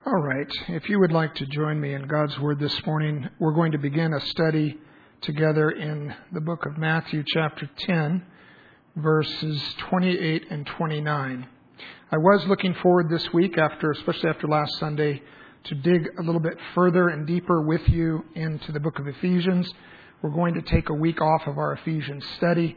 All right. If you would like to join me in God's Word this morning, we're going to begin a study together in the book of Matthew chapter 10, verses 28 and 29. I was looking forward this week, especially after last Sunday, to dig a little bit further and deeper with you into the book of Ephesians. We're going to take a week off of our Ephesians study.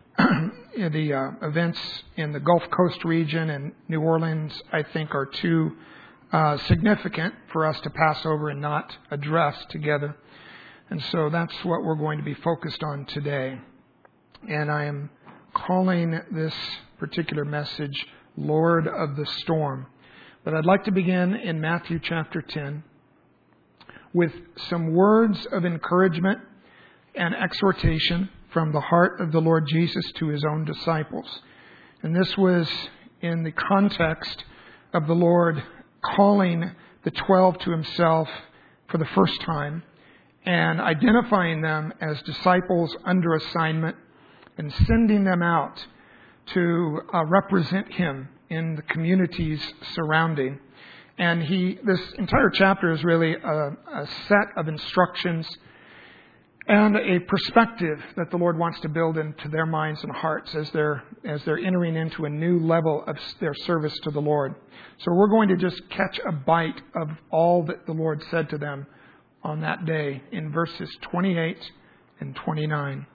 The events in the Gulf Coast region and New Orleans, I think, are too significant for us to pass over and not address together. And so that's what we're going to be focused on today. And I am calling this particular message, Lord of the Storm. But I'd like to begin in Matthew chapter 10 with some words of encouragement and exhortation from the heart of the Lord Jesus to his own disciples. And this was in the context of the Lord calling the 12 to himself for the first time and identifying them as disciples under assignment and sending them out to represent him in the communities surrounding. And this entire chapter is really a set of instructions and a perspective that the Lord wants to build into their minds and hearts as they're entering into a new level of their service to the Lord. So we're going to just catch a bite of all that the Lord said to them on that day in verses 28 and 29.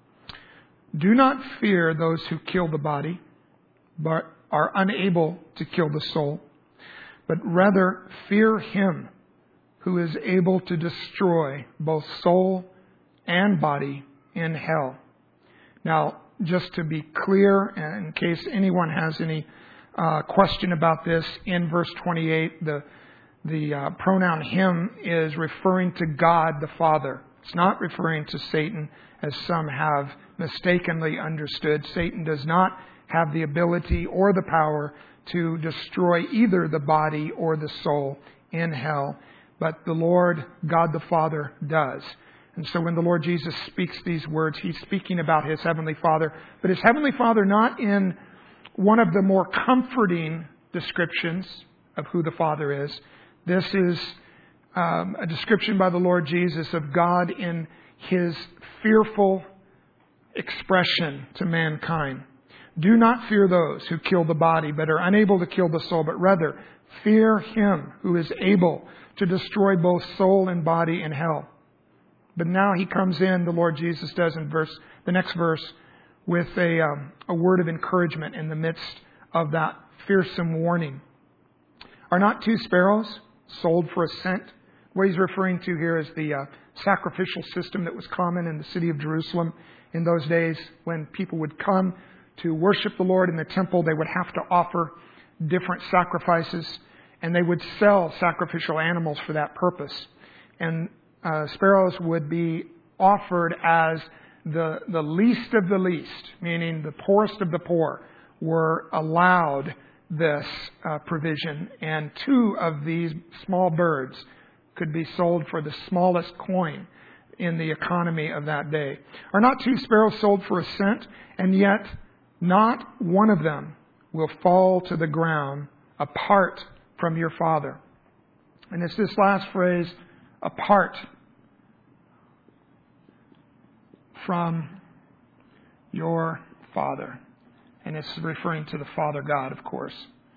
Do not fear those who kill the body, but are unable to kill the soul, but rather fear him who is able to destroy both soul and body in hell. Now, just to be clear, and in case anyone has any question about this, in verse 28, the pronoun him is referring to God the Father. It's not referring to Satan, as some have mistakenly understood. Satan does not have the ability or the power to destroy either the body or the soul in hell, but the Lord, God the Father, does. And so when the Lord Jesus speaks these words, he's speaking about his Heavenly Father. But his Heavenly Father not in one of the more comforting descriptions of who the Father is. This is a description by the Lord Jesus of God in his fearful expression to mankind. Do not fear those who kill the body, but are unable to kill the soul, but rather fear him who is able to destroy both soul and body in hell. But now he comes in, the Lord Jesus does in the next verse, with a word of encouragement in the midst of that fearsome warning. Are not 2 sparrows sold for a cent? What he's referring to here is the sacrificial system that was common in the city of Jerusalem in those days. When people would come to worship the Lord in the temple, they would have to offer different sacrifices, and they would sell sacrificial animals for that purpose. And sparrows would be offered as the least of the least, meaning the poorest of the poor were allowed this provision. And 2 of these small birds could be sold for the smallest coin in the economy of that day. Are not 2 sparrows sold for a cent? And yet not one of them will fall to the ground apart from your Father. And it's this last phrase, apart from your Father. And it's referring to the Father God, of course,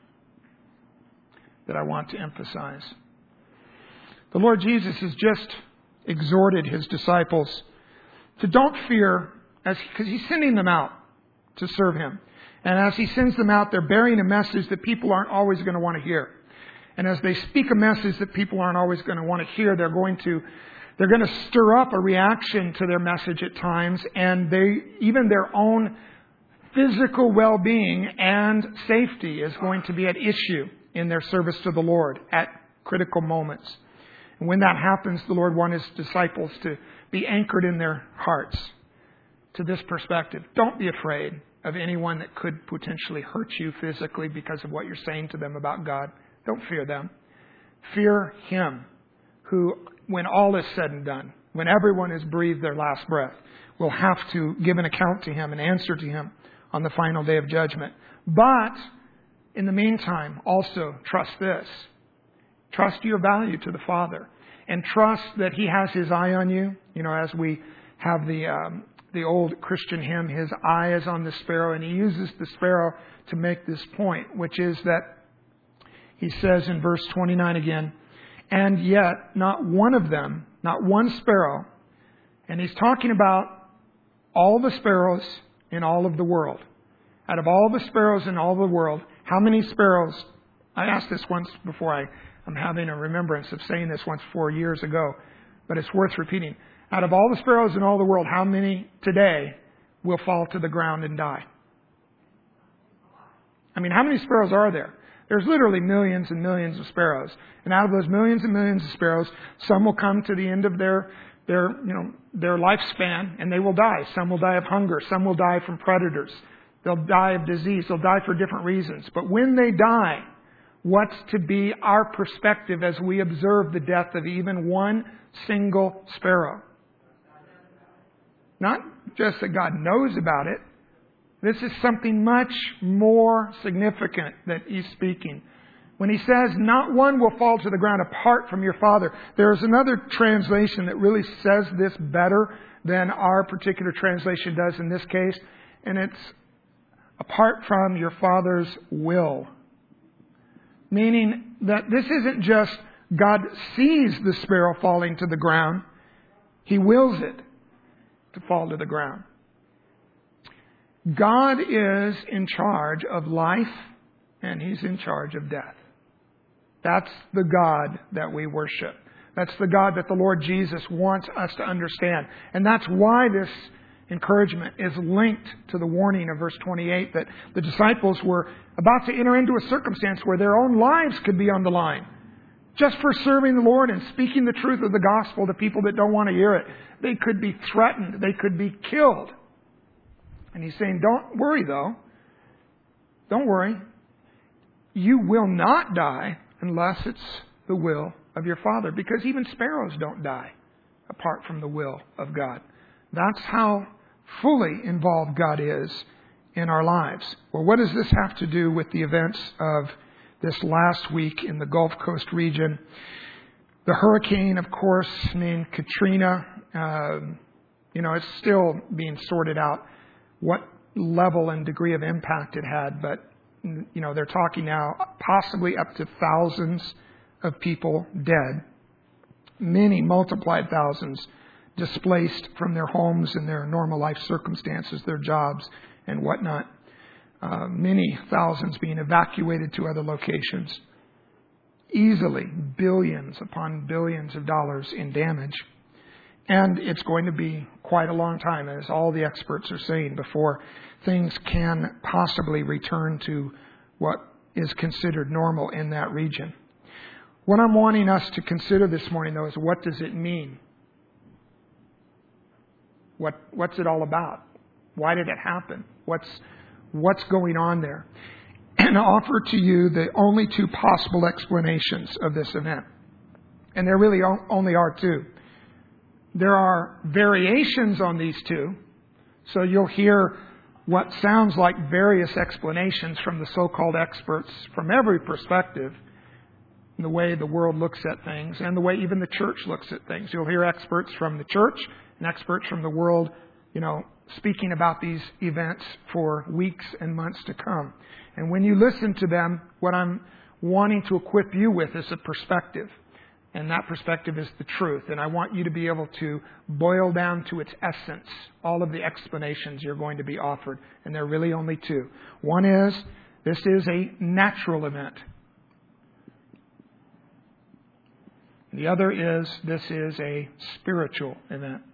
that I want to emphasize. The Lord Jesus has just exhorted his disciples to don't fear, because he's sending them out to serve him. And as he sends them out, they're bearing a message that people aren't always going to want to hear. And as they speak a message that people aren't always going to want to hear, they're going to stir up a reaction to their message at times, and even their own physical well-being and safety is going to be at issue in their service to the Lord at critical moments. And when that happens, the Lord wants his disciples to be anchored in their hearts to this perspective. Don't be afraid of anyone that could potentially hurt you physically because of what you're saying to them about God. Don't fear them. Fear him who, when all is said and done, when everyone has breathed their last breath, will have to give an account to him and answer to him on the final day of judgment. But in the meantime, also trust this. Trust your value to the Father. And trust that He has His eye on you. You know, as we have the old Christian hymn, His eye is on the sparrow. And He uses the sparrow to make this point, which is that He says in verse 29 again, and yet not one of them, not one sparrow. And He's talking about all the sparrows in all of the world. Out of all the sparrows in all the world, how many sparrows? I asked this once before. I'm having a remembrance of saying this once 4 years ago, but it's worth repeating. Out of all the sparrows in all the world, how many today will fall to the ground and die? I mean, how many sparrows are there? There's literally millions and millions of sparrows. And out of those millions and millions of sparrows, some will come to the end of their lifespan and they will die. Some will die of hunger. Some will die from predators. They'll die of disease. They'll die for different reasons. But when they die, what's to be our perspective as we observe the death of even one single sparrow? Not just that God knows about it. This is something much more significant that He's speaking. When He says, not one will fall to the ground apart from your Father, there's another translation that really says this better than our particular translation does in this case. And it's apart from your Father's will. Meaning that this isn't just God sees the sparrow falling to the ground. He wills it to fall to the ground. God is in charge of life and He's in charge of death. That's the God that we worship. That's the God that the Lord Jesus wants us to understand. And that's why this encouragement is linked to the warning of verse 28 that the disciples were about to enter into a circumstance where their own lives could be on the line. Just for serving the Lord and speaking the truth of the gospel to people that don't want to hear it. They could be threatened. They could be killed. And He's saying, don't worry though. Don't worry. You will not die unless it's the will of your Father. Because even sparrows don't die apart from the will of God. That's how fully involved God is in our lives. Well, what does this have to do with the events of this last week in the Gulf Coast region? The hurricane, of course, named Katrina, it's still being sorted out what level and degree of impact it had. But, they're talking now possibly up to thousands of people dead. Many multiplied thousands displaced from their homes and their normal life circumstances, their jobs and whatnot. Many thousands being evacuated to other locations. Easily billions upon billions of dollars in damage. And it's going to be quite a long time, as all the experts are saying, before things can possibly return to what is considered normal in that region. What I'm wanting us to consider this morning, though, is what does it mean? What's it all about? Why did it happen? What's going on there? And I offer to you the only two possible explanations of this event. And there really only are two. There are variations on these two. So you'll hear what sounds like various explanations from the so-called experts from every perspective, the way the world looks at things and the way even the church looks at things. You'll hear experts from the church and experts from the world, speaking about these events for weeks and months to come. And when you listen to them, what I'm wanting to equip you with is a perspective. And that perspective is the truth. And I want you to be able to boil down to its essence all of the explanations you're going to be offered. And there are really only two. One is, this is a natural event. The other is, this is a spiritual event.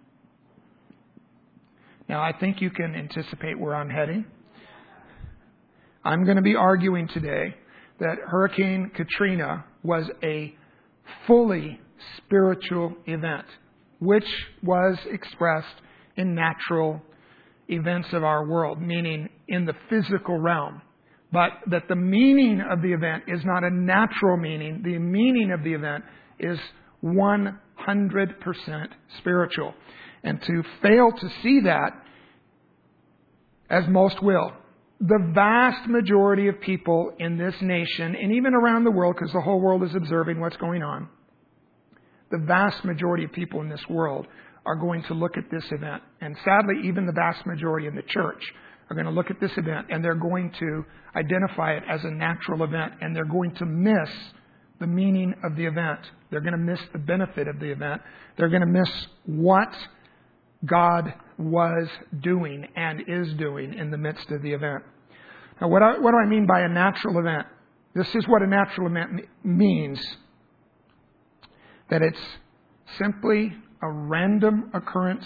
Now, I think you can anticipate where I'm heading. I'm going to be arguing today that Hurricane Katrina was a fully spiritual event, which was expressed in natural events of our world, meaning in the physical realm. But that the meaning of the event is not a natural meaning. The meaning of the event is 100% spiritual. And to fail to see that, as most will, the vast majority of people in this nation, and even around the world, because the whole world is observing what's going on, the vast majority of people in this world are going to look at this event. And sadly, even the vast majority in the church are going to look at this event and they're going to identify it as a natural event, and they're going to miss the meaning of the event. They're going to miss the benefit of the event. They're going to miss what God was doing and is doing in the midst of the event. Now, what do I mean by a natural event? This is what a natural event means. That it's simply a random occurrence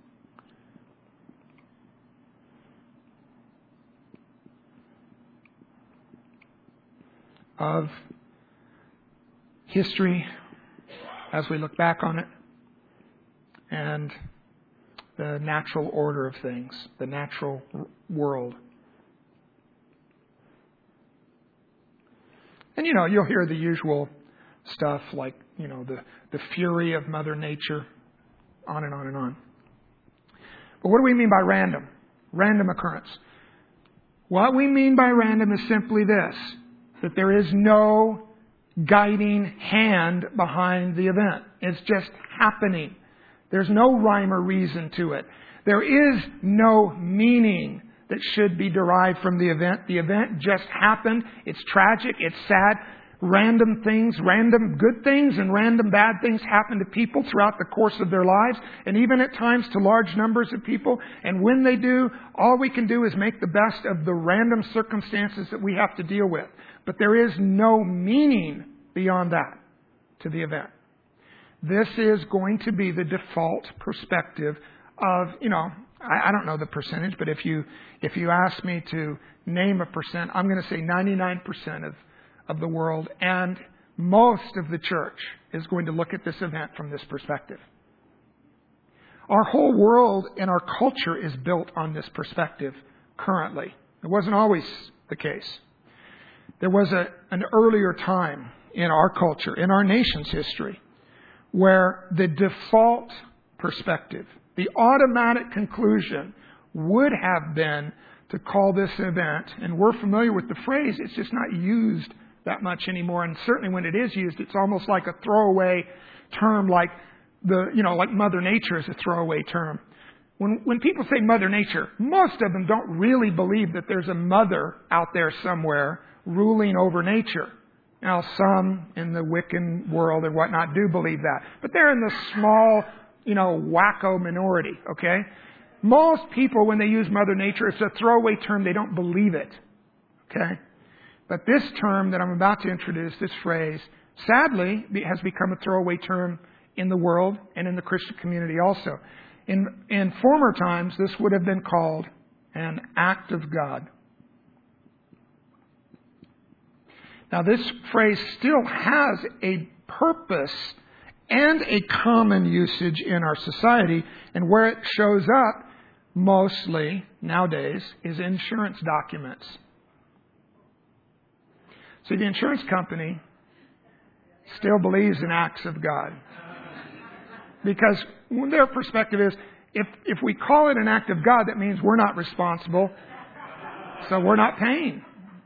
of history as we look back on it, and the natural order of things, the natural world. And you'll hear the usual stuff like, the fury of Mother Nature, on and on and on. But what do we mean by random? Random occurrence. What we mean by random is simply this, that there is no guiding hand behind the event. It's just happening. There's no rhyme or reason to it. There is no meaning that should be derived from the event. The event just happened. It's tragic. It's sad. Random things, random good things and random bad things happen to people throughout the course of their lives, and even at times to large numbers of people. And when they do, all we can do is make the best of the random circumstances that we have to deal with. But there is no meaning beyond that to the event. This is going to be the default perspective of, I don't know the percentage, but if you ask me to name a percent, I'm going to say 99% of the world, and most of the church is going to look at this event from this perspective. Our whole world and our culture is built on this perspective currently. It wasn't always the case. There was an earlier time in our culture, in our nation's history, where the default perspective, the automatic conclusion would have been to call this event, and we're familiar with the phrase, it's just not used that much anymore, and certainly when it is used, it's almost like a throwaway term, like like Mother Nature is a throwaway term. When people say Mother Nature, most of them don't really believe that there's a mother out there somewhere ruling over nature. Now, some in the Wiccan world and whatnot do believe that, but they're in the small, wacko minority, okay? Most people, when they use Mother Nature, it's a throwaway term. They don't believe it, okay? But this term that I'm about to introduce, this phrase, sadly, has become a throwaway term in the world and in the Christian community also. In former times, this would have been called an act of God. Now, this phrase still has a purpose and a common usage in our society, and where it shows up mostly nowadays is insurance documents. See, the insurance company still believes in acts of God. Because their perspective is, if we call it an act of God, that means we're not responsible, so we're not paying.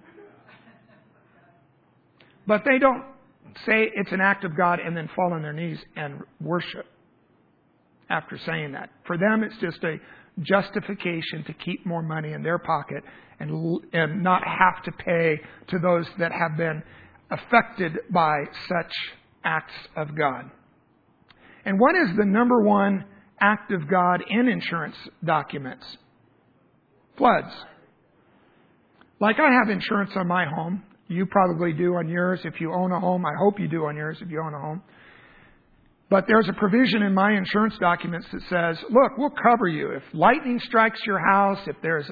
But they don't say it's an act of God and then fall on their knees and worship after saying that. For them, it's just a justification to keep more money in their pocket and not have to pay to those that have been affected by such acts of God. And what is the number one act of God in insurance documents? Floods. Like I have insurance on my home. You probably do on yours if you own a home. I hope you do on yours if you own a home. But there's a provision in my insurance documents that says, look, we'll cover you. If lightning strikes your house, if there's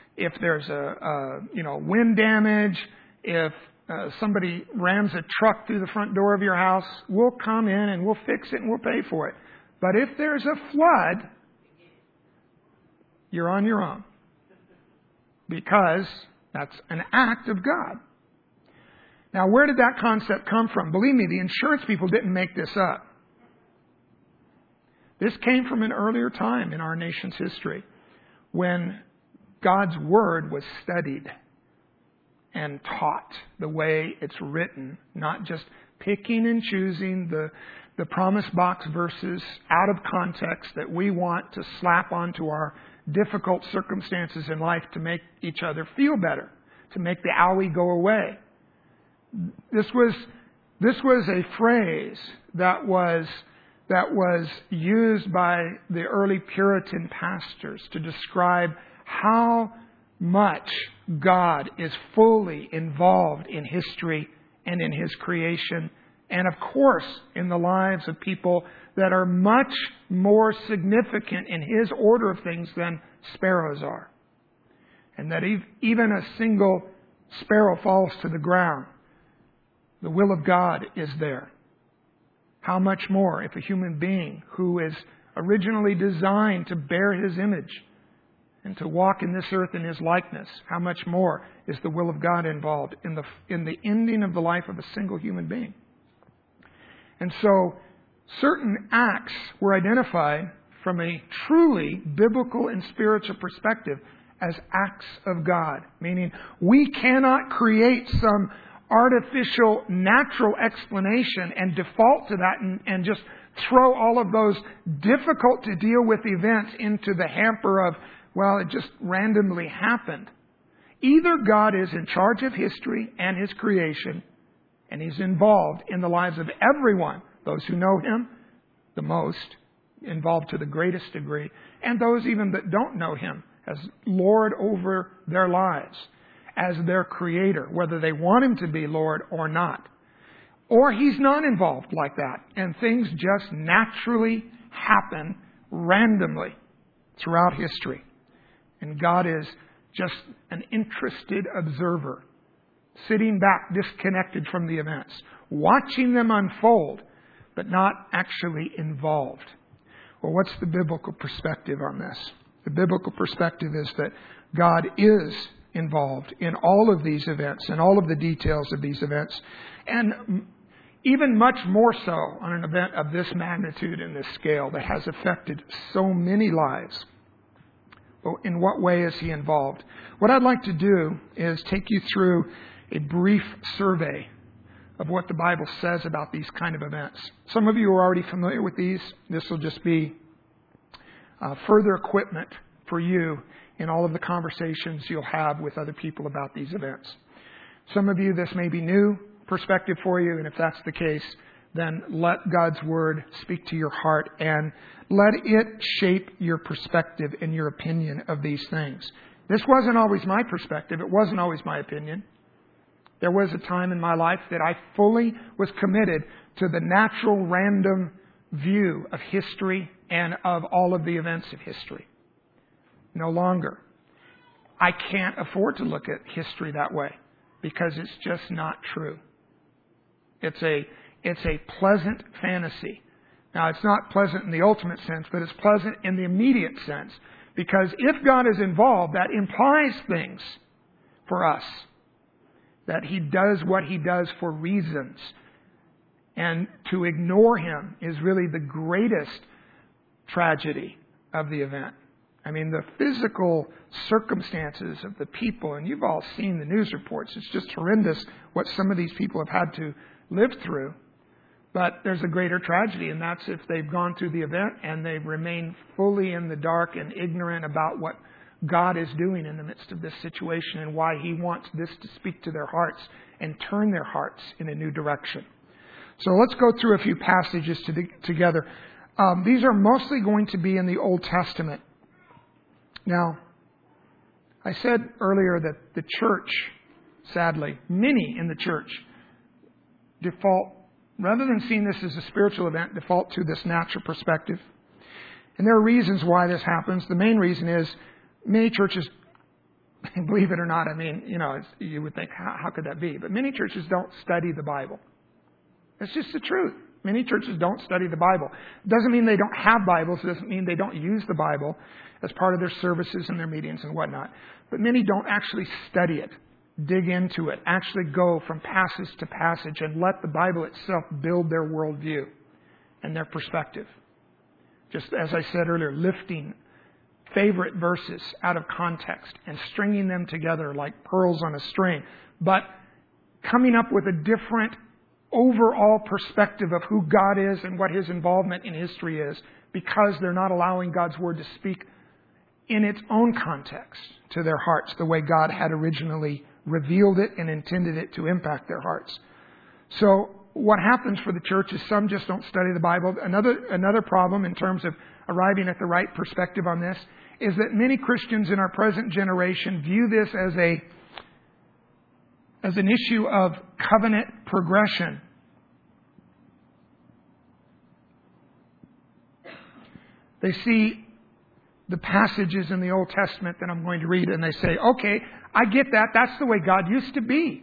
a wind damage, if somebody rams a truck through the front door of your house, we'll come in and we'll fix it and we'll pay for it. But if there's a flood, you're on your own. Because that's an act of God. Now, where did that concept come from? Believe me, the insurance people didn't make this up. This came from an earlier time in our nation's history when God's Word was studied and taught the way it's written, not just picking and choosing the promise box verses out of context that we want to slap onto our difficult circumstances in life to make each other feel better, to make the owie go away. This was a phrase that was used by the early Puritan pastors to describe how much God is fully involved in history and in His creation, and of course in the lives of people that are much more significant in His order of things than sparrows are. And that even a single sparrow falls to the ground, the will of God is there. How much more if a human being who is originally designed to bear His image and to walk in this earth in His likeness, how much more is the will of God involved in the ending of the life of a single human being? And so certain acts were identified from a truly biblical and spiritual perspective as acts of God, meaning we cannot create some artificial, natural explanation and default to that and just throw all of those difficult to deal with events into the hamper of, well, it just randomly happened. Either God is in charge of history and His creation, and He's involved in the lives of everyone, those who know Him the most, involved to the greatest degree, and those even that don't know Him as Lord over their lives, as their Creator, whether they want Him to be Lord or not. Or He's not involved like that, and things just naturally happen randomly throughout history. And God is just an interested observer, sitting back disconnected from the events, watching them unfold, but not actually involved. Well, what's the biblical perspective on this? The biblical perspective is that God is involved in all of these events and all of the details of these events, and even much more so on an event of this magnitude and this scale that has affected so many lives. Well, in what way is He involved? What I'd like to do is take you through a brief survey of what the Bible says about these kind of events. Some of you are already familiar with these. This will just be further equipment for you in all of the conversations you'll have with other people about these events. Some of you, this may be new perspective for you, and if that's the case, then let God's Word speak to your heart and let it shape your perspective and your opinion of these things. This wasn't always my perspective. It wasn't always my opinion. There was a time in my life that I fully was committed to the natural, random view of history and of all of the events of history. No longer. I can't afford to look at history that way because it's just not true. It's a pleasant fantasy. Now, it's not pleasant in the ultimate sense, but it's pleasant in the immediate sense. Because if God is involved, that implies things for us. That He does what He does for reasons. And to ignore Him is really the greatest tragedy of the event. I mean, the physical circumstances of the people, and you've all seen the news reports. It's just horrendous what some of these people have had to live through. But there's a greater tragedy, and that's if they've gone through the event and they've remained fully in the dark and ignorant about what God is doing in the midst of this situation and why He wants this to speak to their hearts and turn their hearts in a new direction. So let's go through a few passages together. These are mostly going to be in the Old Testament. Now, I said earlier that the church, sadly, many in the church default, rather than seeing this as a spiritual event, default to this natural perspective. And there are reasons why this happens. The main reason is many churches, believe it or not, I mean, you would think, how could that be? But many churches don't study the Bible. It's just the truth. Many churches don't study the Bible. It doesn't mean they don't have Bibles. It doesn't mean they don't use the Bible as part of their services and their meetings and whatnot. But many don't actually study it, dig into it, actually go from passage to passage and let the Bible itself build their worldview and their perspective. Just as I said earlier, lifting favorite verses out of context and stringing them together like pearls on a string, but coming up with a different overall perspective of who God is and what His involvement in history is, because they're not allowing God's Word to speak in its own context to their hearts, the way God had originally revealed it and intended it to impact their hearts. So what happens for the church is some just don't study the Bible. Another problem in terms of arriving at the right perspective on this is that many Christians in our present generation view this as an issue of covenant progression. They see the passages in the Old Testament that I'm going to read and they say, okay, I get that. That's the way God used to be.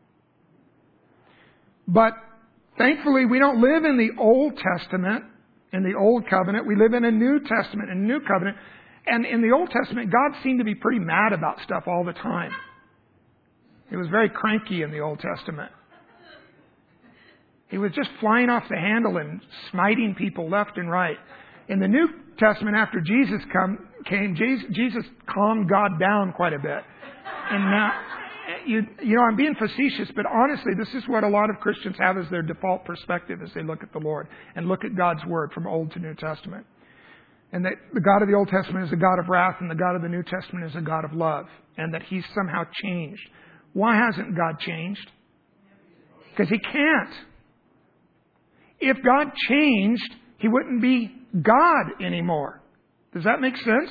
But thankfully, we don't live in the Old Testament, in the Old Covenant. We live in a New Testament, in a New Covenant. And in the Old Testament, God seemed to be pretty mad about stuff all the time. He was very cranky in the Old Testament. He was just flying off the handle and smiting people left and right. In the New Testament, after Jesus came, Jesus calmed God down quite a bit. And now, you know, I'm being facetious, but honestly, this is what a lot of Christians have as their default perspective as they look at the Lord and look at God's Word from Old to New Testament. And that the God of the Old Testament is a God of wrath and the God of the New Testament is a God of love. And that He's somehow changed. Why hasn't God changed? Because He can't. If God changed, He wouldn't be God anymore. Does that make sense?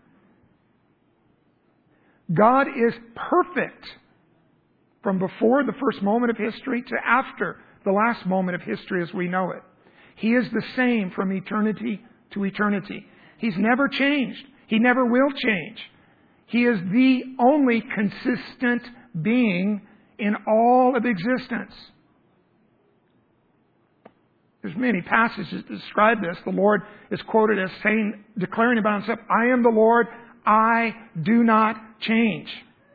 God is perfect from before the first moment of history to after the last moment of history as we know it. He is the same from eternity to eternity. He's never changed. He never will change. He is the only consistent being in all of existence. There's many passages that describe this. The Lord is quoted as saying, declaring about Himself, I am the Lord, I do not change.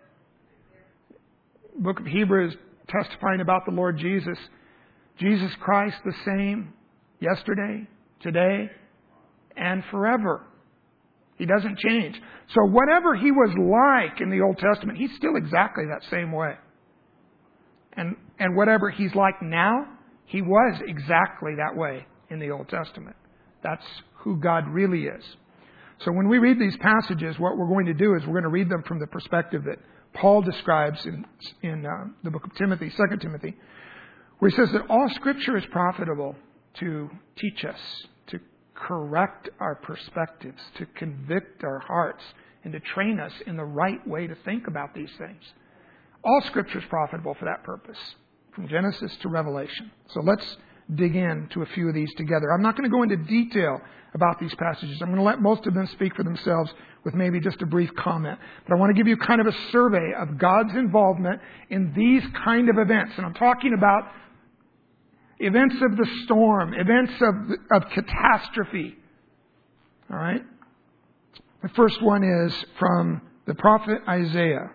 The book of Hebrews testifying about the Lord Jesus. Jesus Christ the same yesterday, today, and forever. He doesn't change. So whatever He was like in the Old Testament, He's still exactly that same way. And whatever He's like now, He was exactly that way in the Old Testament. That's who God really is. So when we read these passages, what we're going to do is we're going to read them from the perspective that Paul describes in the book of Timothy, 2 Timothy, where he says that all Scripture is profitable to teach us, to correct our perspectives, to convict our hearts, and to train us in the right way to think about these things. All Scripture is profitable for that purpose, from Genesis to Revelation. So let's dig into a few of these together. I'm not going to go into detail about these passages. I'm going to let most of them speak for themselves with maybe just a brief comment. But I want to give you kind of a survey of God's involvement in these kind of events. And I'm talking about events of the storm, events of catastrophe. All right? The first one is from the prophet Isaiah.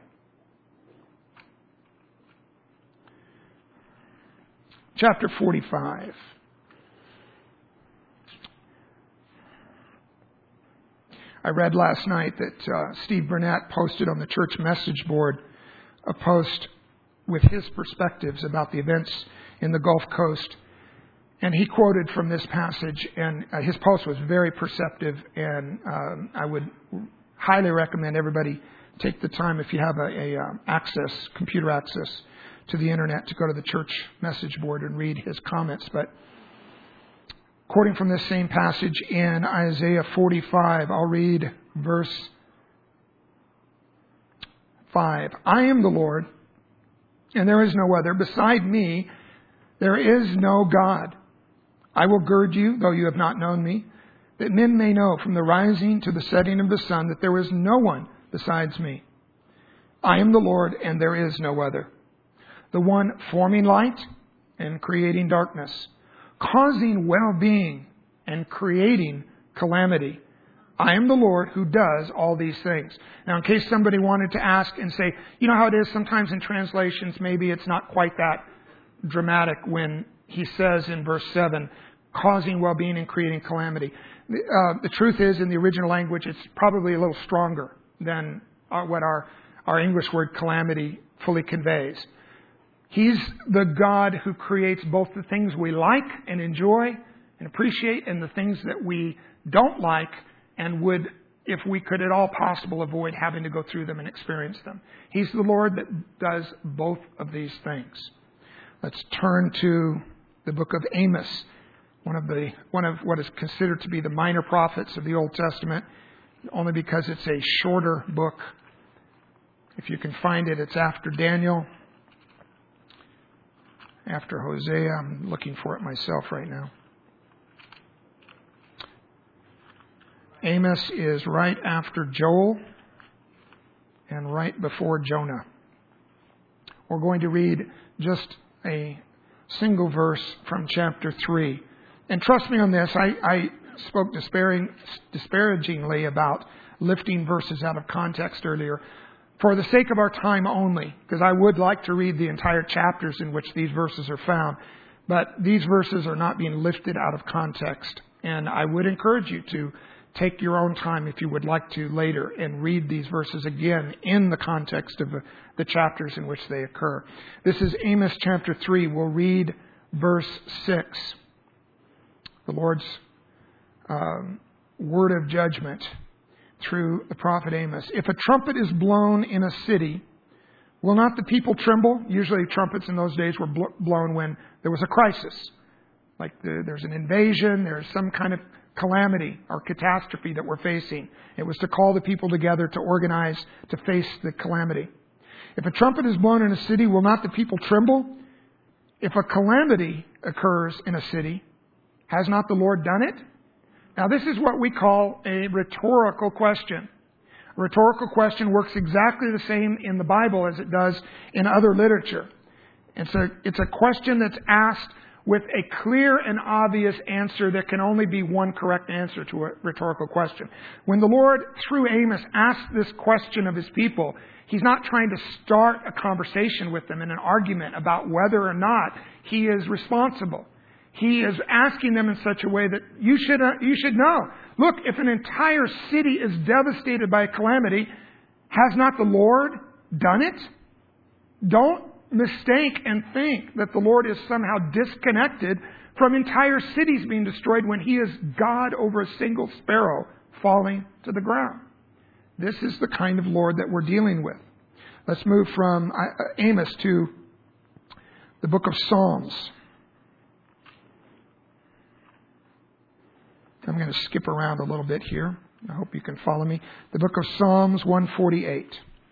Chapter 45. I read last night that Steve Burnett posted on the church message board a post with his perspectives about the events in the Gulf Coast. And he quoted from this passage, and his post was very perceptive, and I would highly recommend everybody take the time, if you have computer access to the internet, to go to the church message board and read his comments. But quoting from this same passage in Isaiah 45, I'll read verse 5. I am the Lord, and there is no other. Beside me, there is no God. I will gird you, though you have not known me, that men may know from the rising to the setting of the sun that there is no one besides me. I am the Lord, and there is no other. The one forming light and creating darkness, causing well-being and creating calamity. I am the Lord who does all these things. Now, in case somebody wanted to ask and say, you know how it is sometimes in translations, maybe it's not quite that dramatic when he says in verse 7, causing well-being and creating calamity. The truth is, in the original language, it's probably a little stronger than what our English word calamity fully conveys. He's the God who creates both the things we like and enjoy and appreciate and the things that we don't like and would, if we could at all possible, avoid having to go through them and experience them. He's the Lord that does both of these things. Let's turn to the book of Amos, one of what is considered to be the minor prophets of the Old Testament, only because it's a shorter book. If you can find it, it's after Daniel, after Hosea. I'm looking for it myself right now. Amos is right after Joel and right before Jonah. We're going to read just a single verse from chapter 3. And trust me on this, I spoke disparagingly about lifting verses out of context earlier. For the sake of our time only, because I would like to read the entire chapters in which these verses are found, but these verses are not being lifted out of context. And I would encourage you to take your own time, if you would like to, later and read these verses again in the context of the chapters in which they occur. This is Amos chapter 3. We'll read verse 6. The Lord's word of judgment through the prophet Amos. If a trumpet is blown in a city, will not the people tremble? Usually trumpets in those days were blown when there was a crisis. Like there's an invasion, there's some kind of calamity or catastrophe that we're facing. It was to call the people together to organize to face the calamity. If a trumpet is blown in a city, will not the people tremble? If a calamity occurs in a city, has not the Lord done it? Now this is what we call a rhetorical question. A rhetorical question works exactly the same in the Bible as it does in other literature. It's a question that's asked with a clear and obvious answer. There can only be one correct answer to a rhetorical question. When the Lord, through Amos, asked this question of His people, He's not trying to start a conversation with them in an argument about whether or not He is responsible. He is asking them in such a way that you should know. Look, if an entire city is devastated by a calamity, has not the Lord done it? Don't mistake and think that the Lord is somehow disconnected from entire cities being destroyed when He is God over a single sparrow falling to the ground. This is the kind of Lord that we're dealing with. Let's move from Amos to the book of Psalms. I'm going to skip around a little bit here. I hope you can follow me. The book of Psalms 148.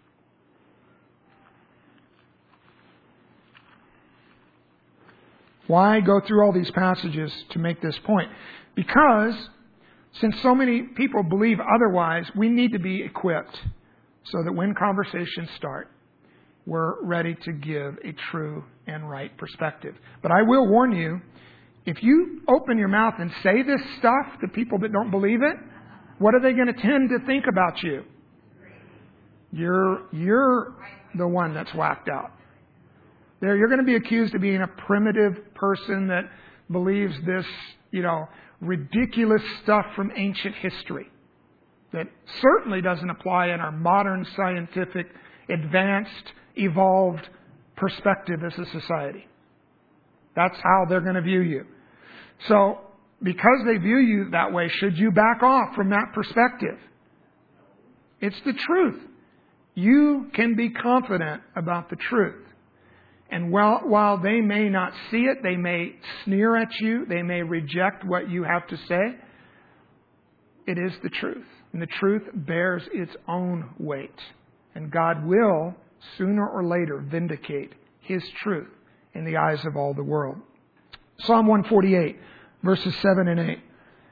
Why go through all these passages to make this point? Because since so many people believe otherwise, we need to be equipped so that when conversations start, we're ready to give a true and right perspective. But I will warn you, if you open your mouth and say this stuff to people that don't believe it, what are they going to tend to think about you? You're the one that's whacked out. You're going to be accused of being a primitive person that believes this, ridiculous stuff from ancient history that certainly doesn't apply in our modern, scientific, advanced, evolved perspective as a society. That's how they're going to view you. So, because they view you that way, should you back off from that perspective? It's the truth. You can be confident about the truth. And while they may not see it, they may sneer at you, they may reject what you have to say, it is the truth. And the truth bears its own weight. And God will, sooner or later, vindicate His truth in the eyes of all the world. Psalm 148, verses 7 and 8.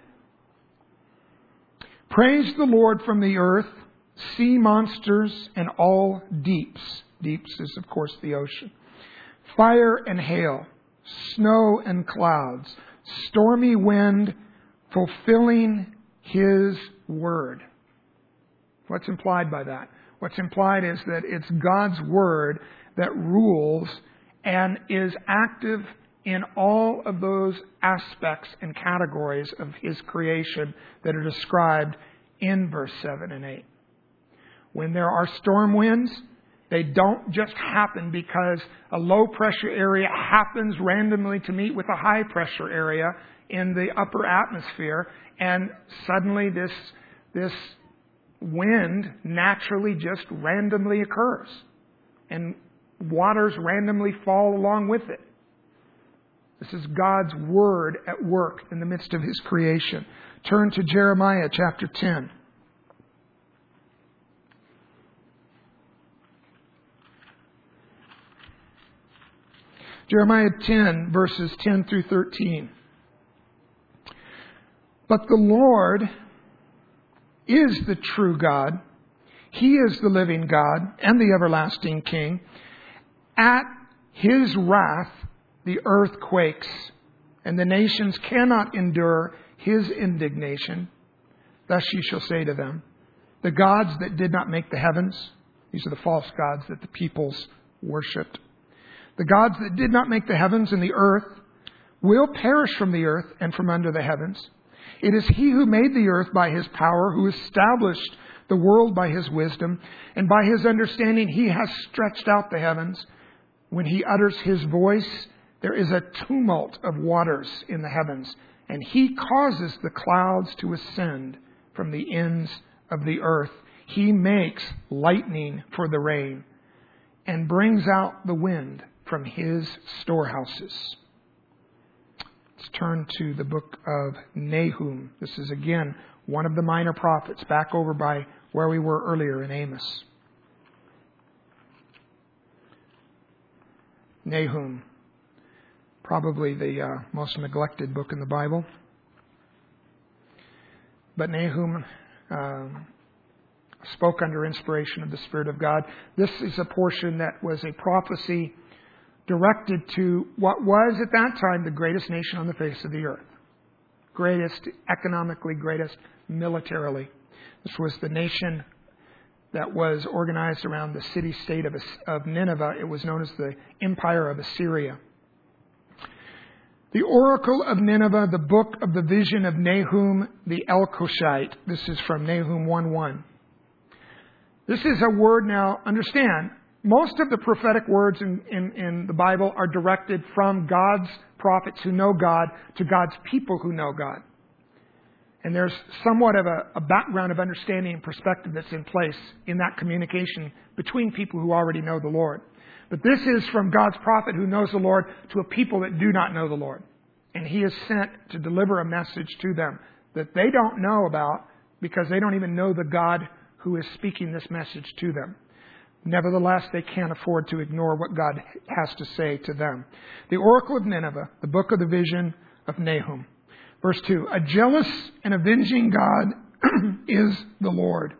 Praise the Lord from the earth, sea monsters and all deeps. Deeps is, of course, the ocean. Fire and hail, snow and clouds, stormy wind, fulfilling His word. What's implied by that? What's implied is that it's God's word that rules and is active in all of those aspects and categories of His creation that are described in verse 7 and 8. When there are storm winds, they don't just happen because a low pressure area happens randomly to meet with a high pressure area in the upper atmosphere, and suddenly this wind naturally just randomly occurs, and waters randomly fall along with it. This is God's Word at work in the midst of His creation. Turn to Jeremiah chapter 10. Jeremiah 10, verses 10 through 13. But the Lord is the true God. He is the living God and the everlasting King. At His wrath, the earth quakes, and the nations cannot endure His indignation. Thus ye shall say to them, the gods that did not make the heavens, these are the false gods that the peoples worshipped. The gods that did not make the heavens and the earth will perish from the earth and from under the heavens. It is He who made the earth by His power, who established the world by His wisdom, and by His understanding He has stretched out the heavens. When He utters His voice, there is a tumult of waters in the heavens, and He causes the clouds to ascend from the ends of the earth. He makes lightning for the rain and brings out the wind from His storehouses. Let's turn to the book of Nahum. This is again one of the minor prophets, back over by where we were earlier in Amos. Nahum, probably the most neglected book in the Bible. But Nahum spoke under inspiration of the Spirit of God. This is a portion that was a prophecy directed to what was at that time the greatest nation on the face of the earth. Greatest economically, greatest militarily. This was the nation that was organized around the city-state of Nineveh. It was known as the Empire of Assyria. The Oracle of Nineveh, the book of the vision of Nahum the Elkoshite. This is from Nahum 1:1. This is a word, now understand, most of the prophetic words in the Bible are directed from God's prophets who know God to God's people who know God. And there's somewhat of a background of understanding and perspective that's in place in that communication between people who already know the Lord. But this is from God's prophet who knows the Lord to a people that do not know the Lord. And He is sent to deliver a message to them that they don't know about because they don't even know the God who is speaking this message to them. Nevertheless, they can't afford to ignore what God has to say to them. The Oracle of Nineveh, the book of the vision of Nahum. Verse 2, a jealous and avenging God is the Lord.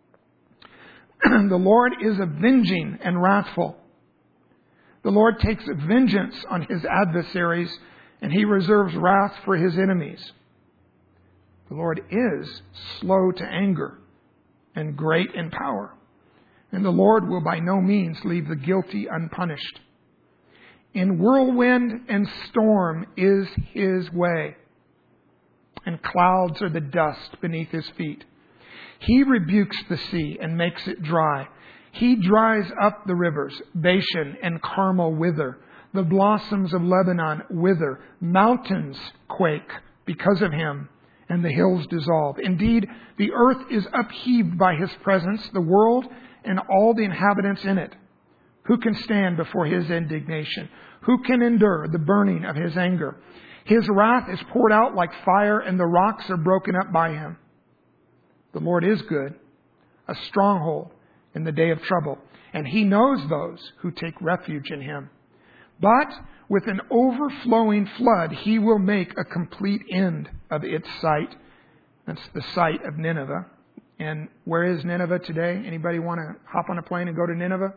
The Lord is avenging and wrathful. The Lord takes vengeance on His adversaries, and He reserves wrath for His enemies. The Lord is slow to anger and great in power. And the Lord will by no means leave the guilty unpunished. In whirlwind and storm is His way, and clouds are the dust beneath His feet. He rebukes the sea and makes it dry. He dries up the rivers. Bashan and Carmel wither. The blossoms of Lebanon wither. Mountains quake because of Him, and the hills dissolve. Indeed, the earth is upheaved by His presence, the world and all the inhabitants in it. Who can stand before His indignation? Who can endure the burning of His anger? His wrath is poured out like fire, and the rocks are broken up by Him. The Lord is good, a stronghold in the day of trouble, and He knows those who take refuge in Him. But with an overflowing flood, He will make a complete end of its site. That's the site of Nineveh. And where is Nineveh today? Anybody want to hop on a plane and go to Nineveh?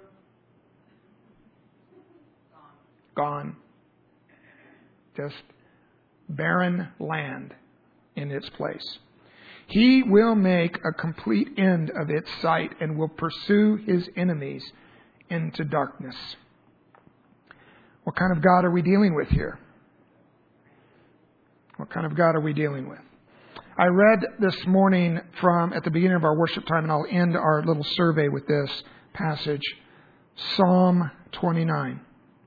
Gone. Just barren land in its place. He will make a complete end of its site and will pursue His enemies into darkness. What kind of God are we dealing with here? What kind of God are we dealing with? I read this morning at the beginning of our worship time, and I'll end our little survey with this passage, Psalm 29.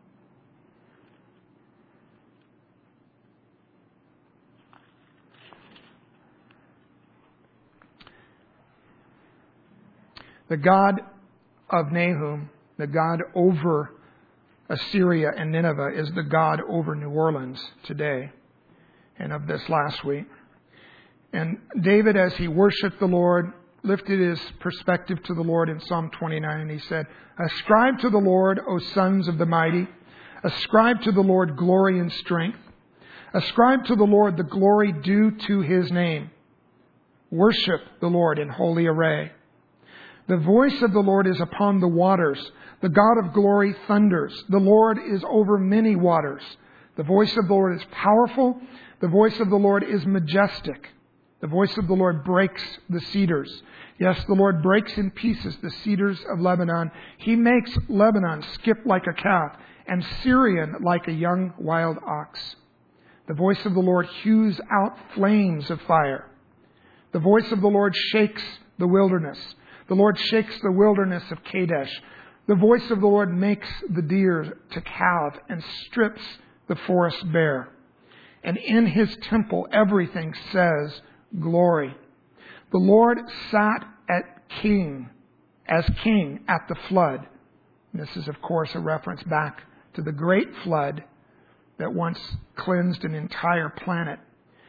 The God of Nahum, the God over Assyria and Nineveh, is the God over New Orleans today and of this last week. And David, as he worshiped the Lord, lifted his perspective to the Lord in Psalm 29, and he said, "Ascribe to the Lord, O sons of the mighty. Ascribe to the Lord glory and strength. Ascribe to the Lord the glory due to His name. Worship the Lord in holy array. The voice of the Lord is upon the waters. The God of glory thunders. The Lord is over many waters. The voice of the Lord is powerful. The voice of the Lord is majestic. The voice of the Lord breaks the cedars. Yes, the Lord breaks in pieces the cedars of Lebanon. He makes Lebanon skip like a calf and Syrian like a young wild ox. The voice of the Lord hews out flames of fire. The voice of the Lord shakes the wilderness. The Lord shakes the wilderness of Kadesh. The voice of the Lord makes the deer to calve and strips the forest bare. And in His temple everything says, glory. The Lord sat as king at the flood. And this is, of course, a reference back to the great flood that once cleansed an entire planet.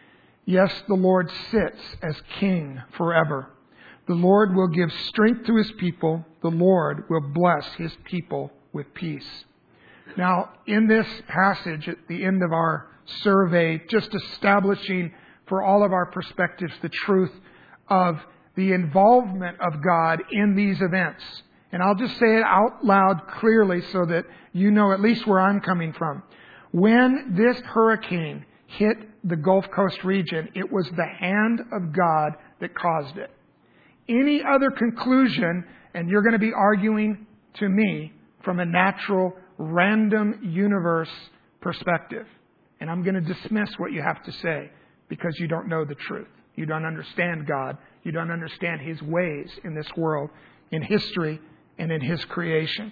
Yes, the Lord sits as king forever. The Lord will give strength to His people. The Lord will bless His people with peace. Now, in this passage at the end of our survey, just establishing for all of our perspectives the truth of the involvement of God in these events. And I'll just say it out loud clearly so that you know at least where I'm coming from. When this hurricane hit the Gulf Coast region, it was the hand of God that caused it. Any other conclusion, and you're going to be arguing to me from a natural, random universe perspective. And I'm going to dismiss what you have to say because you don't know the truth. You don't understand God. You don't understand His ways in this world, in history, and in His creation.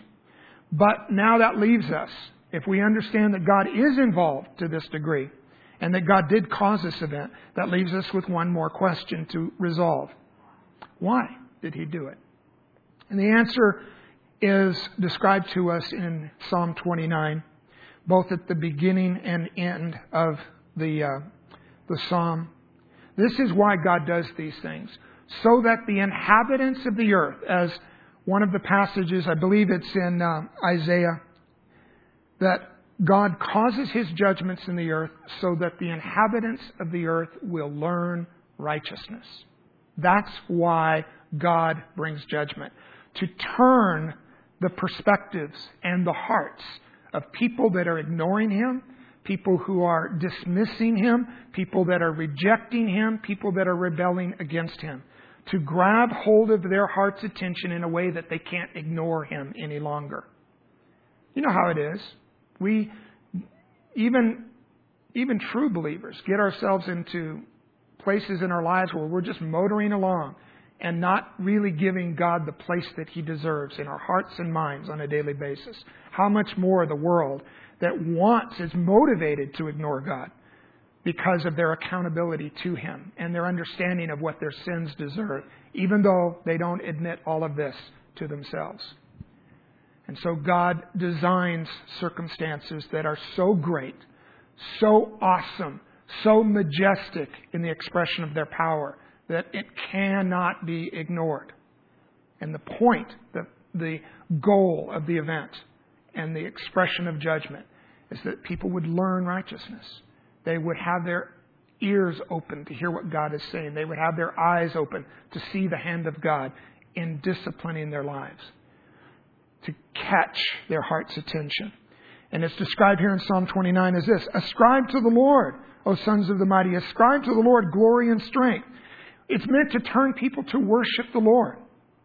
But now that leaves us, if we understand that God is involved to this degree, and that God did cause this event, that leaves us with one more question to resolve. Why did He do it? And the answer is described to us in Psalm 29, both at the beginning and end of the psalm. This is why God does these things, so that the inhabitants of the earth, as one of the passages, I believe it's in Isaiah, that God causes His judgments in the earth so that the inhabitants of the earth will learn righteousness. That's why God brings judgment. To turn the perspectives and the hearts of people that are ignoring Him, people who are dismissing Him, people that are rejecting Him, people that are rebelling against Him. To grab hold of their heart's attention in a way that they can't ignore Him any longer. You know how it is. We, even true believers, get ourselves into places in our lives where we're just motoring along and not really giving God the place that He deserves in our hearts and minds on a daily basis. How much more the world that is motivated to ignore God because of their accountability to Him and their understanding of what their sins deserve, even though they don't admit all of this to themselves. And so God designs circumstances that are so great, so awesome, so majestic in the expression of their power that it cannot be ignored. And the point, the goal of the event and the expression of judgment is that people would learn righteousness. They would have their ears open to hear what God is saying. They would have their eyes open to see the hand of God in disciplining their lives, to catch their heart's attention. And it's described here in Psalm 29 as this: ascribe to the Lord, O sons of the mighty. Ascribe to the Lord glory and strength. It's meant to turn people to worship the Lord,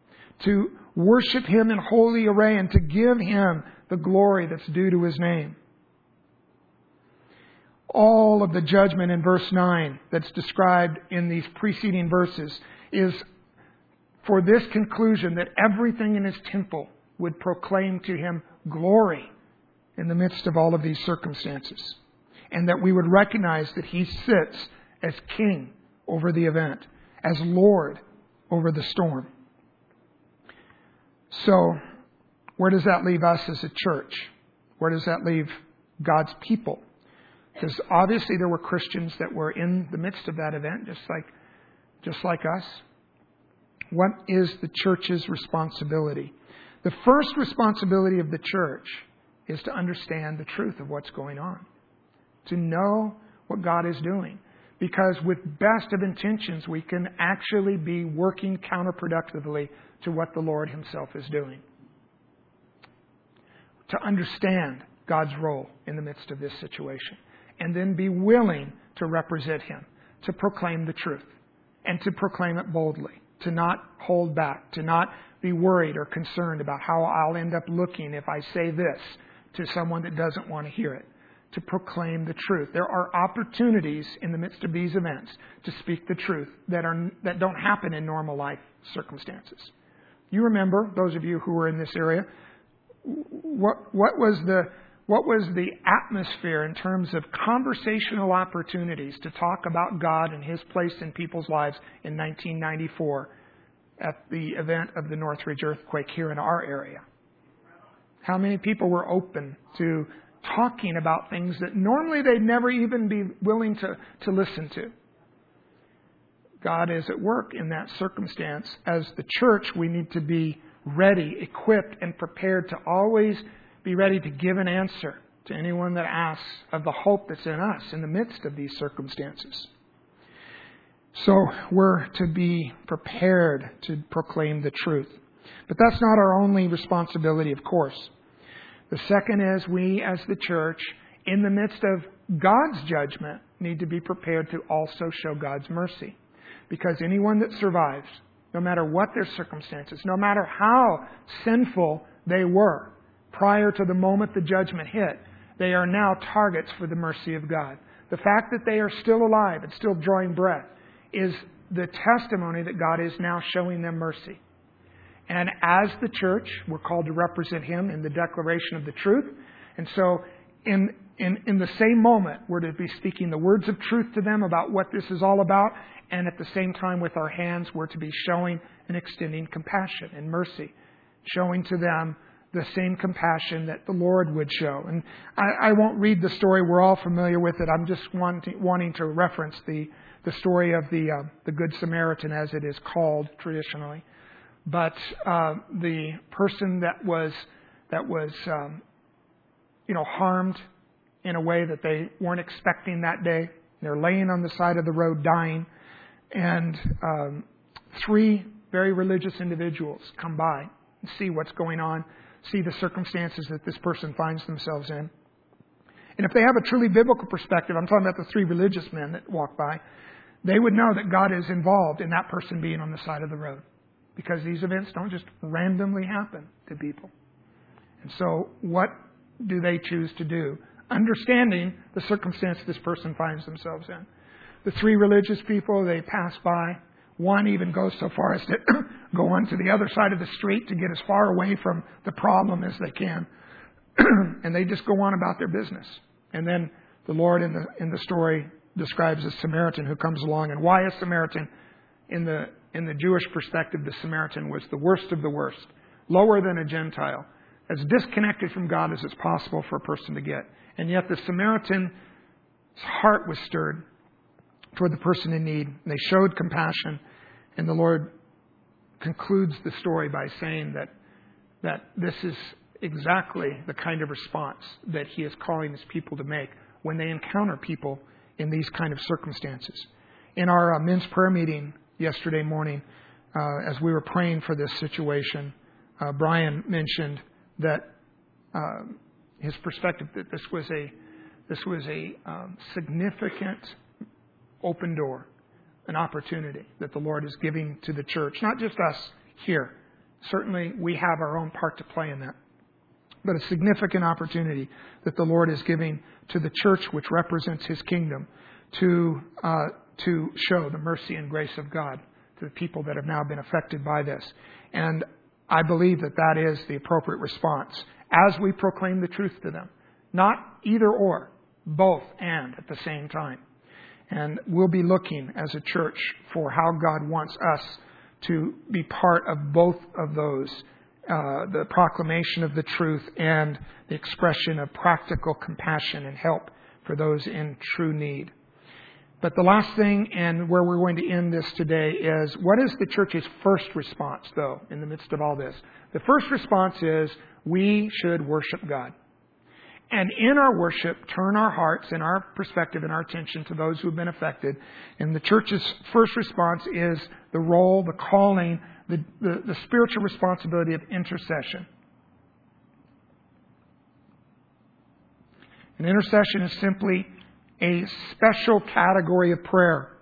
to worship Him in holy array and to give Him the glory that's due to His name. all of the judgment in verse 9 that's described in these preceding verses is for this conclusion that everything in His temple would proclaim to Him glory in the midst of all of these circumstances. And that we would recognize that He sits as King over the event, as Lord over the storm. So, where does that leave us as a church? Where does that leave God's people? Because obviously there were Christians that were in the midst of that event, just like us. What is the church's responsibility? The first responsibility of the church is to understand the truth of what's going on. To know what God is doing. Because with best of intentions, we can actually be working counterproductively to what the Lord Himself is doing. To understand God's role in the midst of this situation. And then be willing to represent Him. To proclaim the truth. And to proclaim it boldly. To not hold back. To not be worried or concerned about how I'll end up looking if I say this to someone that doesn't want to hear it. To proclaim the truth. There are opportunities in the midst of these events to speak the truth that don't happen in normal life circumstances. You remember, those of you who were in this area, what was the atmosphere in terms of conversational opportunities to talk about God and His place in people's lives in 1994 at the event of the Northridge earthquake here in our area? How many people were open to talking about things that normally they'd never even be willing to listen to? God is at work in that circumstance. As the church, we need to be ready, equipped, and prepared to always be ready to give an answer to anyone that asks of the hope that's in us in the midst of these circumstances. So we're to be prepared to proclaim the truth. But that's not our only responsibility, of course. The second is we as the church, in the midst of God's judgment, need to be prepared to also show God's mercy. Because anyone that survives, no matter what their circumstances, no matter how sinful they were prior to the moment the judgment hit, they are now targets for the mercy of God. The fact that they are still alive and still drawing breath is the testimony that God is now showing them mercy. And as the church, we're called to represent Him in the declaration of the truth. And so in the same moment, we're to be speaking the words of truth to them about what this is all about. And at the same time, with our hands, we're to be showing and extending compassion and mercy. Showing to them the same compassion that the Lord would show. And I won't read the story. We're all familiar with it. I'm just wanting to reference the story of the Good Samaritan, as it is called traditionally. But the person that was harmed in a way that they weren't expecting that day. They're laying on the side of the road dying. And 3 very religious individuals come by and see what's going on, see the circumstances that this person finds themselves in. And if they have a truly biblical perspective, I'm talking about the 3 religious men that walk by, they would know that God is involved in that person being on the side of the road. Because these events don't just randomly happen to people. And so what do they choose to do? Understanding the circumstance this person finds themselves in. The 3 religious people, they pass by. One even goes so far as to go on to the other side of the street to get as far away from the problem as they can. And they just go on about their business. And then the Lord in the story describes a Samaritan who comes along. And why a Samaritan? In the Jewish perspective, the Samaritan was the worst of the worst. Lower than a Gentile. As disconnected from God as it's possible for a person to get. And yet the Samaritan's heart was stirred toward the person in need. And they showed compassion. And the Lord concludes the story by saying that this is exactly the kind of response that He is calling His people to make when they encounter people in these kind of circumstances. In our men's prayer meeting yesterday morning, as we were praying for this situation, Brian mentioned that his perspective that this was a significant open door, an opportunity that the Lord is giving to the church, not just us here. Certainly, we have our own part to play in that. but a significant opportunity that the Lord is giving to the church, which represents His kingdom, to show the mercy and grace of God to the people that have now been affected by this. And I believe that that is the appropriate response as we proclaim the truth to them. Not either or, both and at the same time. And we'll be looking as a church for how God wants us to be part of both of those, the proclamation of the truth and the expression of practical compassion and help for those in true need. But the last thing, and where we're going to end this today, is what is the church's first response, though, in the midst of all this? The first response is we should worship God. And in our worship, turn our hearts and our perspective and our attention to those who have been affected. And the church's first response is the role, the calling, the spiritual responsibility of intercession. And intercession is simply a special category of prayer.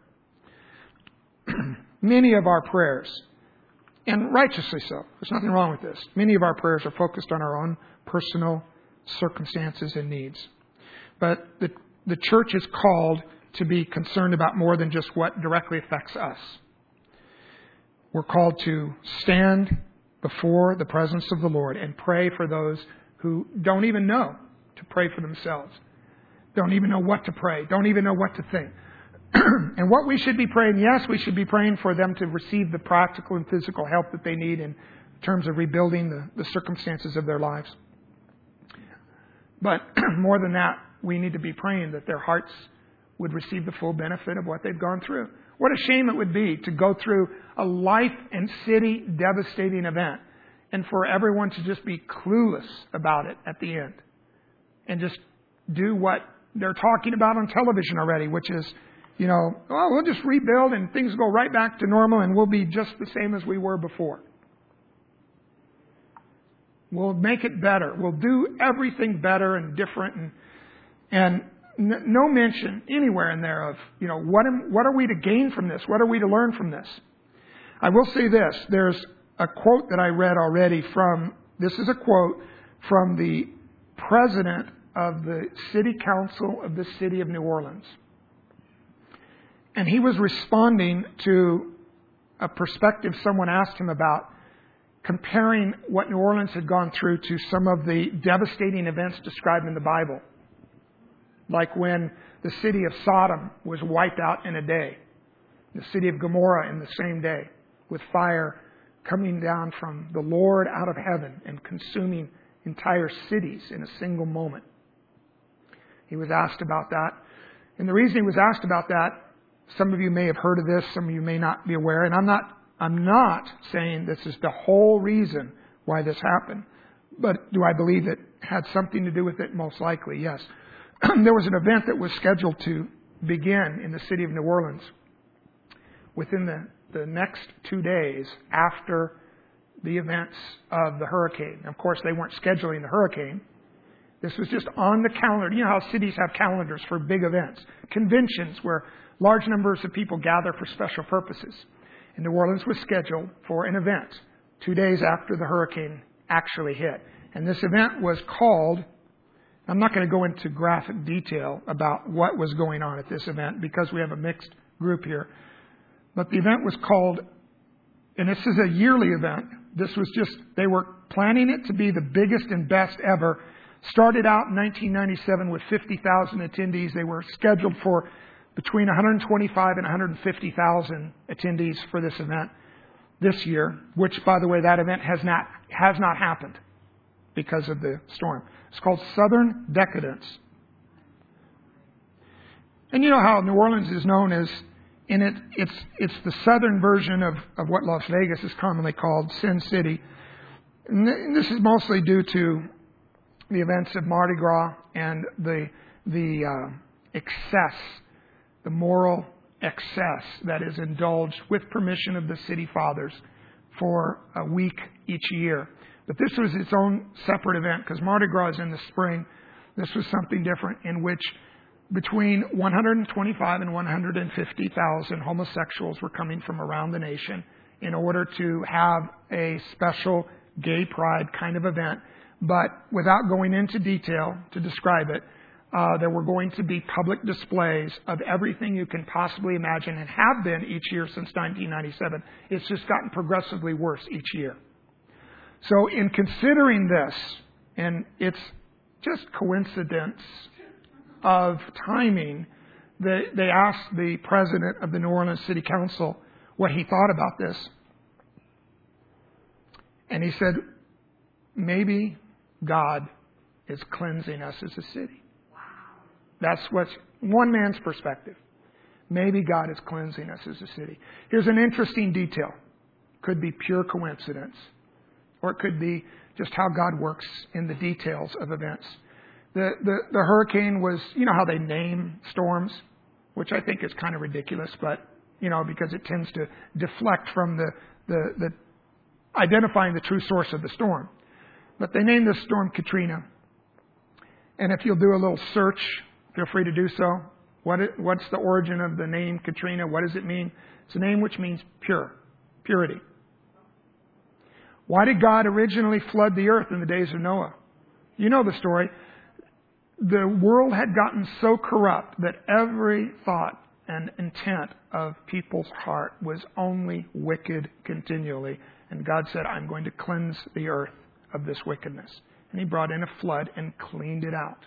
Many of our prayers, and righteously so, there's nothing wrong with this. Many of our prayers are focused on our own personal circumstances and needs. But the church is called to be concerned about more than just what directly affects us. We're called to stand before the presence of the Lord and pray for those who don't even know to pray for themselves. Don't even know what to pray. Don't even know what to think. And what we should be praying, yes, we should be praying for them to receive the practical and physical help that they need in terms of rebuilding the circumstances of their lives. But more than that, we need to be praying that their hearts would receive the full benefit of what they've gone through. What a shame it would be to go through a life and city devastating event and for everyone to just be clueless about it at the end and just do what they're talking about on television already, which is, we'll just rebuild and things go right back to normal and we'll be just the same as we were before. We'll make it better. We'll do everything better and different, and no mention anywhere in there of, what are we to gain from this? What are we to learn from this? I will say this. There's a quote that I read already this is a quote from the president of the city council of the city of New Orleans. And he was responding to a perspective someone asked him about, comparing what New Orleans had gone through to some of the devastating events described in the Bible. Like when the city of Sodom was wiped out in a day. The city of Gomorrah in the same day, with fire coming down from the Lord out of heaven and consuming entire cities in a single moment. He was asked about that. And the reason he was asked about that, some of you may have heard of this, some of you may not be aware, and I'm not saying this is the whole reason why this happened. But do I believe it had something to do with it? Most likely, yes. There was an event that was scheduled to begin in the city of New Orleans within the next 2 days after the events of the hurricane. Of course, they weren't scheduling the hurricane. This was just on the calendar. You know how cities have calendars for big events, conventions where large numbers of people gather for special purposes. And New Orleans was scheduled for an event 2 days after the hurricane actually hit. And this event was called, I'm not going to go into graphic detail about what was going on at this event because we have a mixed group here. But the event was called, and this is a yearly event. This was they were planning it to be the biggest and best ever. Started out in 1997 with 50,000 attendees. They were scheduled for between 125 and 150,000 attendees for this event this year, which, by the way, that event has not happened because of the storm. It's called Southern Decadence. And you know how New Orleans is known as, it's the southern version of what Las Vegas is commonly called, Sin City. And this is mostly due to the events of Mardi Gras and the excess, the moral excess that is indulged with permission of the city fathers for a week each year. But this was its own separate event because Mardi Gras is in the spring. This was something different in which between 125 and 150,000 homosexuals were coming from around the nation in order to have a special gay pride kind of event But without going into detail to describe it, there were going to be public displays of everything you can possibly imagine and have been each year since 1997. It's just gotten progressively worse each year. So in considering this, and it's just coincidence of timing, they asked the president of the New Orleans City Council what he thought about this. And he said, maybe God is cleansing us as a city. That's what's one man's perspective. Maybe God is cleansing us as a city. Here's an interesting detail. Could be pure coincidence. Or it could be just how God works in the details of events. The hurricane was, you know how they name storms? Which I think is kind of ridiculous, but, because it tends to deflect from the identifying the true source of the storm. But they named this storm Katrina. And if you'll do a little search, feel free to do so. What's the origin of the name Katrina? What does it mean? It's a name which means pure, purity. Why did God originally flood the earth in the days of Noah? You know the story. The world had gotten so corrupt that every thought and intent of people's heart was only wicked continually. And God said, I'm going to cleanse the earth of this wickedness. And He brought in a flood and cleaned it out.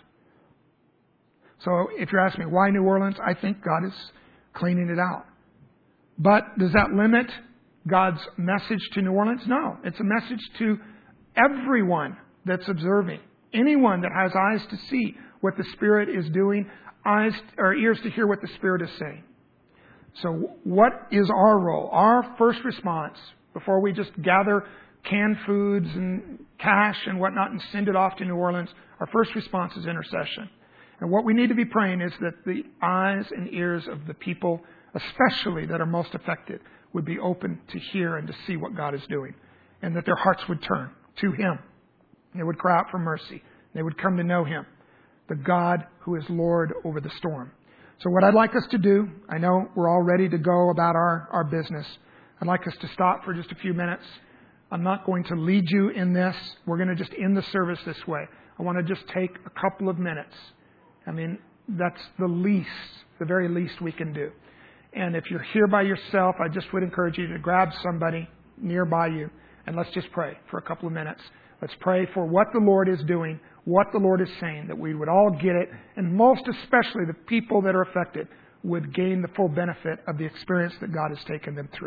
So if you're asking me, why New Orleans? I think God is cleaning it out. But does that limit God's message to New Orleans? No. It's a message to everyone that's observing. Anyone that has eyes to see what the Spirit is doing, eyes or ears to hear what the Spirit is saying. So what is our role? Our first response, before we just gather canned foods and cash and whatnot and send it off to New Orleans, our first response is intercession. And what we need to be praying is that the eyes and ears of the people, especially that are most affected, would be open to hear and to see what God is doing. And that their hearts would turn to Him. They would cry out for mercy. They would come to know Him, the God who is Lord over the storm. So what I'd like us to do, I know we're all ready to go about our business. I'd like us to stop for just a few minutes. I'm not going to lead you in this. We're going to just end the service this way. I want to just take a couple of minutes. I mean, that's the very least we can do. And if you're here by yourself, I just would encourage you to grab somebody nearby you and let's just pray for a couple of minutes. Let's pray for what the Lord is doing, what the Lord is saying, that we would all get it, and most especially the people that are affected would gain the full benefit of the experience that God has taken them through.